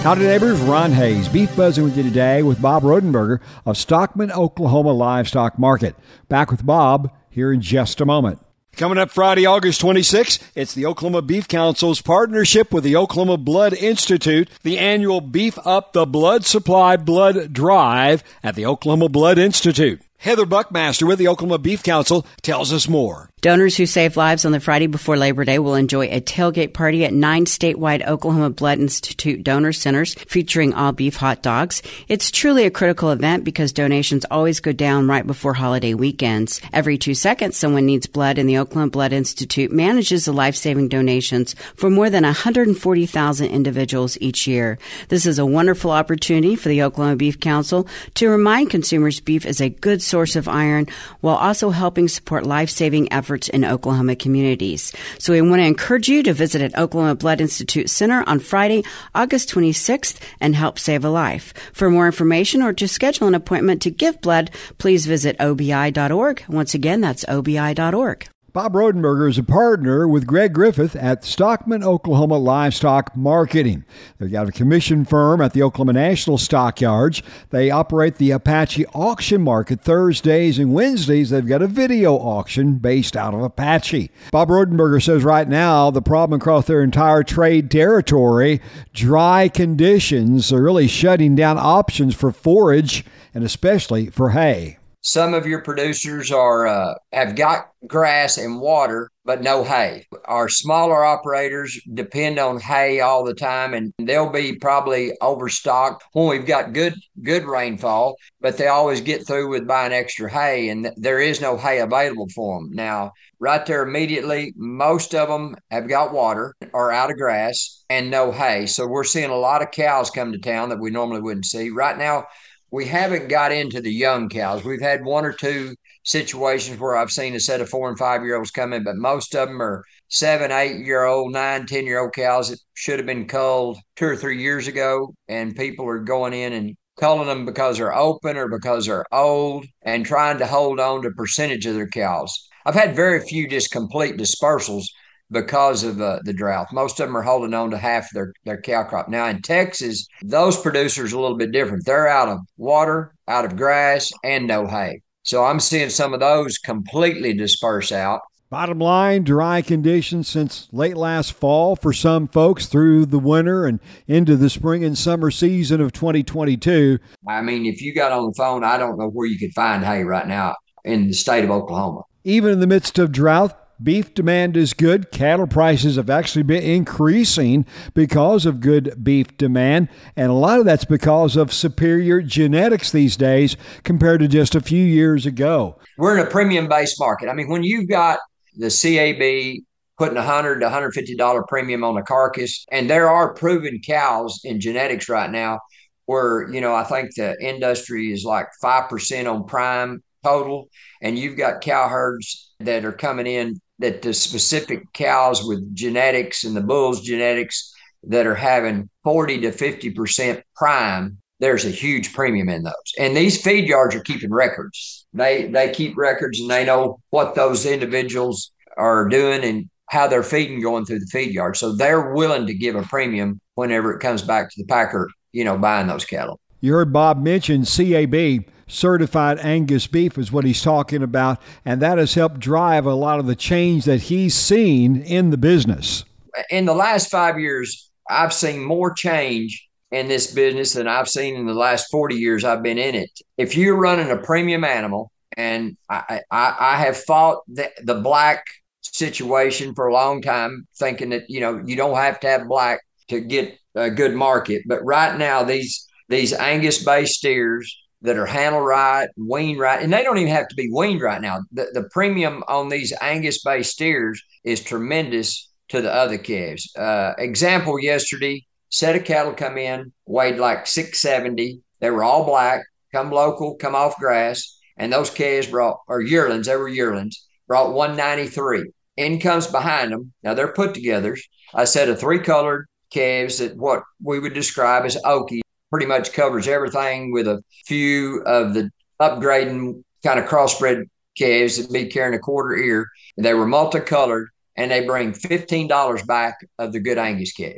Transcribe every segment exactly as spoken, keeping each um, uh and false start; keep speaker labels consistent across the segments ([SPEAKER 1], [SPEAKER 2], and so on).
[SPEAKER 1] Howdy neighbors, Ron Hayes, Beef Buzzing with you today with Bob Rodenberger of Stockman, Oklahoma Livestock Market. Back with Bob here in just a moment. Coming up Friday, August twenty-sixth, it's the Oklahoma Beef Council's partnership with the Oklahoma Blood Institute, the annual Beef Up the Blood Supply Blood Drive at the Oklahoma Blood Institute. Heather Buckmaster with the Oklahoma Beef Council tells us more.
[SPEAKER 2] Donors who save lives on the Friday before Labor Day will enjoy a tailgate party at nine statewide Oklahoma Blood Institute donor centers featuring all beef hot dogs. It's truly a critical event because donations always go down right before holiday weekends. Every two seconds, someone needs blood, and the Oklahoma Blood Institute manages the life-saving donations for more than one hundred forty thousand individuals each year. This is a wonderful opportunity for the Oklahoma Beef Council to remind consumers beef is a good source of iron while also helping support life-saving efforts in Oklahoma communities. So we want to encourage you to visit at Oklahoma Blood Institute Center on Friday, August twenty-sixth and help save a life. For more information or to schedule an appointment to give blood, please visit O B I dot org. Once again, that's O B I dot org.
[SPEAKER 1] Bob Rodenberger is a partner with Greg Griffith at Stockman, Oklahoma Livestock Marketing. They've got a commission firm at the Oklahoma National Stockyards. They operate the Apache Auction Market Thursdays and Wednesdays. They've got a video auction based out of Apache. Bob Rodenberger says right now the problem across their entire trade territory, dry conditions, are really shutting down options for forage and especially for hay.
[SPEAKER 3] Some of your producers are uh, have got grass and water, but no hay. Our smaller operators depend on hay all the time, and they'll be probably overstocked when we've got good good rainfall, but they always get through with buying extra hay, and there is no hay available for them. Now, right there immediately, most of them have got water or out of grass and no hay. So we're seeing a lot of cows come to town that we normally wouldn't see. Right now, we haven't got into the young cows. We've had one or two situations where I've seen a set of four and five year olds come in, but most of them are seven, eight year old, nine, ten year old cows that should have been culled two or three years ago. And people are going in and culling them because they're open or because they're old and trying to hold on to percentage of their cows. I've had very few just complete dispersals because of uh, the drought. Most of them are holding on to half of their, their cow crop. Now in Texas, those producers are a little bit different. They're out of water, out of grass, and no hay. So I'm seeing some of those completely disperse out.
[SPEAKER 1] Bottom line, dry conditions since late last fall for some folks through the winter and into the spring and summer season of twenty twenty-two.
[SPEAKER 3] I mean, if you got on the phone, I don't know where you could find hay right now in the state of Oklahoma.
[SPEAKER 1] Even in the midst of drought, beef demand is good. Cattle prices have actually been increasing because of good beef demand, and a lot of that's because of superior genetics these days compared to just a few years ago.
[SPEAKER 3] We're in a premium-based market. I mean, when you've got the C A B putting a one hundred dollars to one hundred fifty dollars premium on a carcass, and there are proven cows in genetics right now where, you know, I think the industry is like five percent on prime total, and you've got cow herds that are coming in that the specific cows with genetics and the bulls genetics that are having forty to fifty percent prime, there's a huge premium in those. And these feed yards are keeping records. They they keep records and they know what those individuals are doing and how they're feeding going through the feed yard. So they're willing to give a premium whenever it comes back to the packer, you know, buying those cattle.
[SPEAKER 1] You heard Bob mention C A B. Certified Angus beef is what he's talking about, and that has helped drive a lot of the change that he's seen in the business.
[SPEAKER 3] In the last five years, I've seen more change in this business than I've seen in the last forty years I've been in it. If you're running a premium animal, and I, I, I have fought the, the black situation for a long time, thinking that, you know, you don't have to have black to get a good market. But right now, these these Angus-based steers that are handled right, weaned right, and they don't even have to be weaned right now. The, the premium on these Angus-based steers is tremendous to the other calves. Uh, example, yesterday, set of cattle come in, weighed like six seventy. They were all black, come local, come off grass, and those calves brought, or yearlings, they were yearlings, brought one ninety-three. In comes behind them. Now, they're put-togethers. A set of three-colored calves that what we would describe as oaky, pretty much covers everything with a few of the upgrading kind of crossbred calves that be carrying a quarter ear. They were multicolored, and they bring fifteen dollars back of the good Angus calves.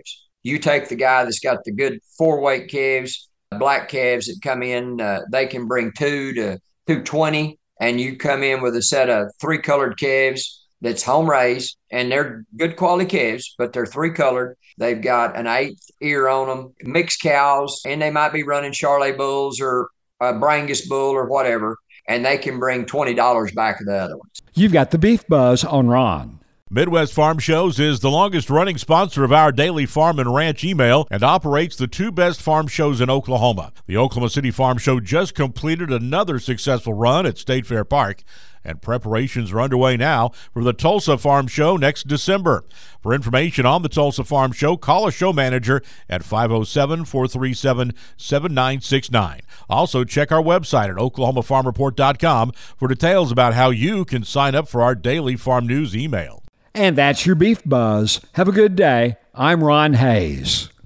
[SPEAKER 3] You take the guy that's got the good four-weight calves, black calves that come in, uh, they can bring two to two twenty, and you come in with a set of three-colored calves that's home raised, and they're good quality calves, but they're three-colored. They've got an eighth ear on them, mixed cows, and they might be running Charolais bulls or a Brangus bull or whatever, and they can bring twenty dollars back of the other ones.
[SPEAKER 1] You've got the Beef Buzz on Ron.
[SPEAKER 4] Midwest Farm Shows is the longest-running sponsor of our daily farm and ranch email and operates the two best farm shows in Oklahoma. The Oklahoma City Farm Show just completed another successful run at State Fair Park, and preparations are underway now for the Tulsa Farm Show next December. For information on the Tulsa Farm Show, call a show manager at five oh seven, four three seven, seven nine six nine. Also, check our website at oklahoma farm report dot com for details about how you can sign up for our daily farm news email.
[SPEAKER 1] And that's your Beef Buzz. Have a good day. I'm Ron Hayes.